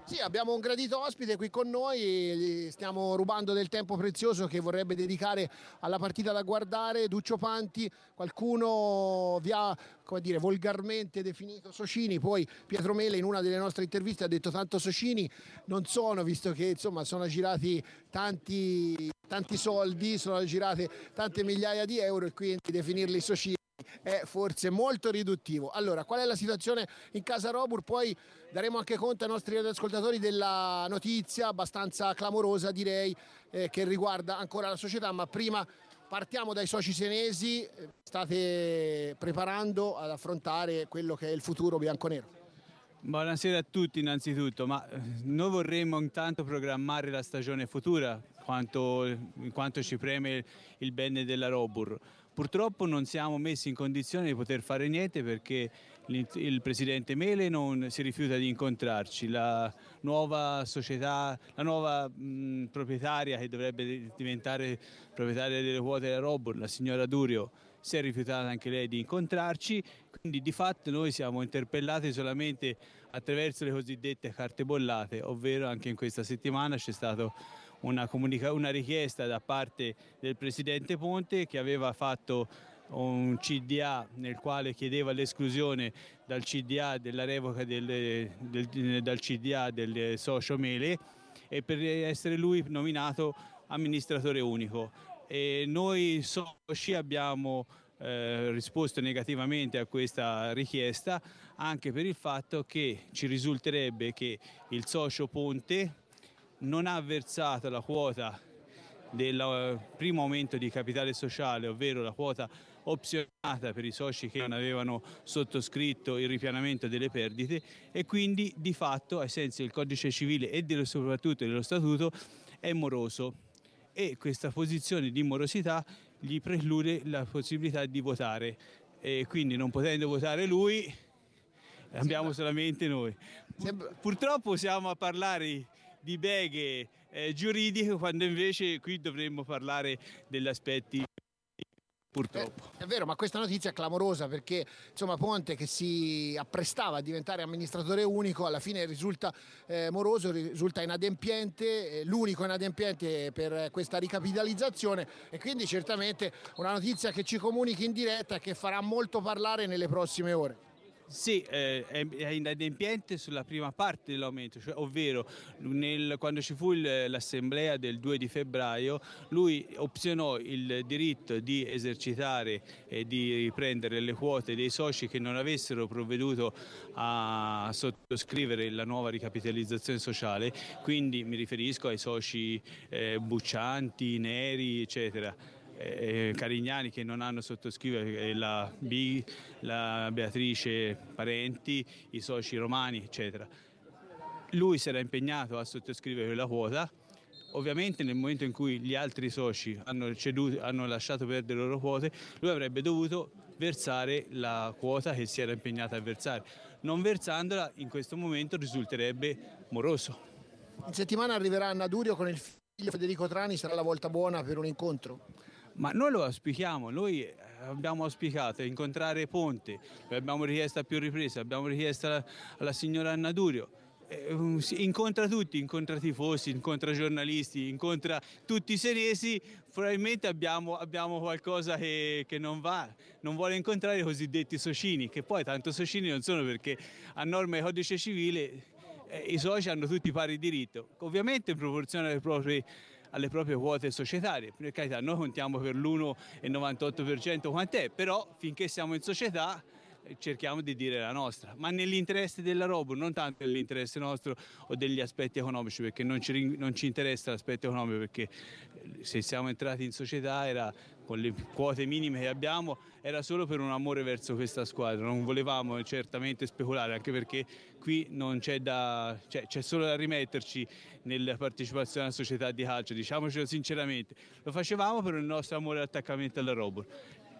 Sì, abbiamo un gradito ospite qui con noi, gli stiamo rubando del tempo prezioso che vorrebbe dedicare alla partita da guardare. Duccio Panti, qualcuno vi ha, come dire, volgarmente definito socini, poi Pietro Mele in una delle nostre interviste ha detto tanto socini non sono, visto che insomma sono girati tanti soldi, sono girate tante migliaia di euro e quindi definirli socini è forse molto riduttivo. Allora, qual è la situazione in casa Robur? Poi daremo anche conto ai nostri ascoltatori della notizia abbastanza clamorosa, direi, che riguarda ancora la società, ma prima partiamo dai soci senesi. State preparando ad affrontare quello che è il futuro bianconero. Buonasera a tutti innanzitutto, ma noi vorremmo intanto programmare la stagione futura in quanto ci preme il bene della Robur. Purtroppo non siamo messi in condizione di poter fare niente perché il presidente Mele non si rifiuta di incontrarci. La nuova società, la nuova proprietaria che dovrebbe diventare proprietaria delle quote della Robur, la signora Durio, si è rifiutata anche lei di incontrarci, quindi di fatto noi siamo interpellati solamente attraverso le cosiddette carte bollate, ovvero anche in questa settimana c'è stata una richiesta da parte del presidente Ponte che aveva fatto un CDA nel quale chiedeva l'esclusione dal CDA della revoca dal CDA del socio Mele e per essere lui nominato amministratore unico. E noi soci abbiamo risposto negativamente a questa richiesta anche per il fatto che ci risulterebbe che il socio Ponte non ha versato la quota del primo aumento di capitale sociale, ovvero la quota opzionata per i soci che non avevano sottoscritto il ripianamento delle perdite e quindi di fatto ai sensi del codice civile e soprattutto dello statuto è moroso. E questa posizione di morosità gli preclude la possibilità di votare e quindi non potendo votare lui abbiamo solamente noi. Purtroppo siamo a parlare di beghe giuridiche quando invece qui dovremmo parlare degli aspetti. Purtroppo. È vero, ma questa notizia è clamorosa perché insomma Ponte, che si apprestava a diventare amministratore unico, alla fine risulta moroso, risulta inadempiente, l'unico inadempiente per questa ricapitalizzazione e quindi certamente una notizia che ci comunichi in diretta e che farà molto parlare nelle prossime ore. Sì, è inadempiente sulla prima parte dell'aumento, cioè, ovvero quando ci fu l'assemblea del 2 di febbraio, lui opzionò il diritto di esercitare e di riprendere le quote dei soci che non avessero provveduto a sottoscrivere la nuova ricapitalizzazione sociale, quindi mi riferisco ai soci Buccianti, Neri, eccetera. Carignani che non hanno sottoscritto, la Beatrice Parenti, i soci romani, eccetera. Lui si era impegnato a sottoscrivere quella quota. Ovviamente nel momento in cui gli altri soci hanno lasciato perdere le loro quote, lui avrebbe dovuto versare la quota che si era impegnato a versare. Non versandola in questo momento risulterebbe moroso. In settimana arriverà Anna Durio con il figlio Federico Trani, sarà la volta buona per un incontro? Ma noi lo auspichiamo, noi abbiamo auspicato incontrare Ponte, l'abbiamo richiesto a più riprese, abbiamo richiesto alla signora Anna Durio. Incontra tutti, incontra tifosi, incontra giornalisti, incontra tutti i senesi, probabilmente abbiamo qualcosa che non va, non vuole incontrare i cosiddetti socini, che poi tanto socini non sono perché a norma del codice civile i soci hanno tutti pari diritto, ovviamente in proporzione alle proprie quote societarie. Per carità, noi contiamo per l'1,98% quant'è, però finché siamo in società cerchiamo di dire la nostra, ma nell'interesse della Robur, non tanto nell'interesse nostro o degli aspetti economici, perché non ci interessa l'aspetto economico, perché se siamo entrati in società era con le quote minime che abbiamo, era solo per un amore verso questa squadra, non volevamo certamente speculare, anche perché qui non c'è c'è solo da rimetterci nella partecipazione alla società di calcio, diciamocelo sinceramente, lo facevamo per il nostro amore e attaccamento alla Robur.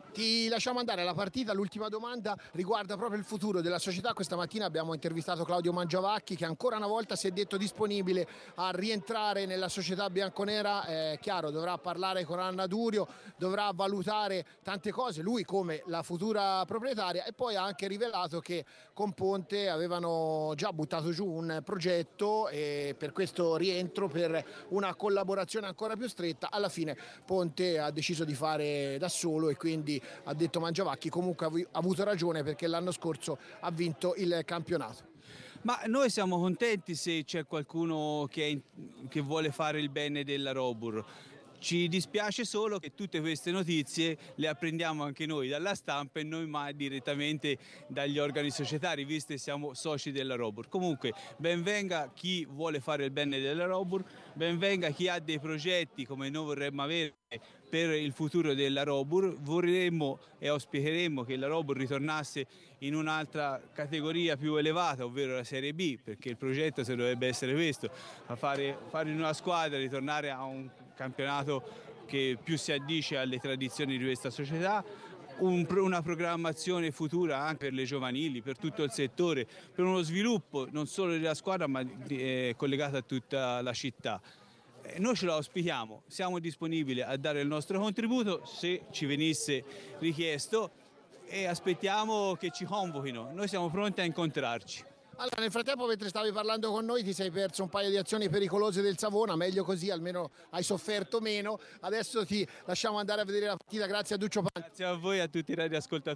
Ti lasciamo andare alla partita, l'ultima domanda riguarda proprio il futuro della società. Questa mattina abbiamo intervistato Claudio Mangiavacchi, che ancora una volta si è detto disponibile a rientrare nella società bianconera. Chiaro, dovrà parlare con Anna Durio, dovrà valutare tante cose, lui come la futura proprietaria, e poi ha anche rivelato che con Ponte avevano già buttato giù un progetto per questo rientro, per una collaborazione ancora più stretta. Alla fine Ponte ha deciso di fare da solo e quindi ha detto Mangiavacchi comunque ha avuto ragione, perché l'anno scorso ha vinto il campionato. Ma noi siamo contenti se c'è qualcuno che vuole fare il bene della Robur. Ci dispiace solo che tutte queste notizie le apprendiamo anche noi dalla stampa e noi mai direttamente dagli organi societari, visto che siamo soci della Robur. Comunque ben venga chi vuole fare il bene della Robur, ben venga chi ha dei progetti come noi vorremmo avere per il futuro della Robur. Vorremmo e auspicheremmo che la Robur ritornasse in un'altra categoria più elevata, ovvero la Serie B, perché il progetto se dovrebbe essere questo, fare in una squadra, ritornare a un campionato che più si addice alle tradizioni di questa società, una programmazione futura anche per le giovanili, per tutto il settore, per uno sviluppo non solo della squadra ma collegato a tutta la città. Noi ce lo auspichiamo, siamo disponibili a dare il nostro contributo se ci venisse richiesto e aspettiamo che ci convochino, noi siamo pronti a incontrarci. Allora, nel frattempo, mentre stavi parlando con noi, ti sei perso un paio di azioni pericolose del Savona, meglio così, almeno hai sofferto meno. Adesso ti lasciamo andare a vedere la partita, grazie a Duccio Panti. Grazie a voi e a tutti i radioascoltatori.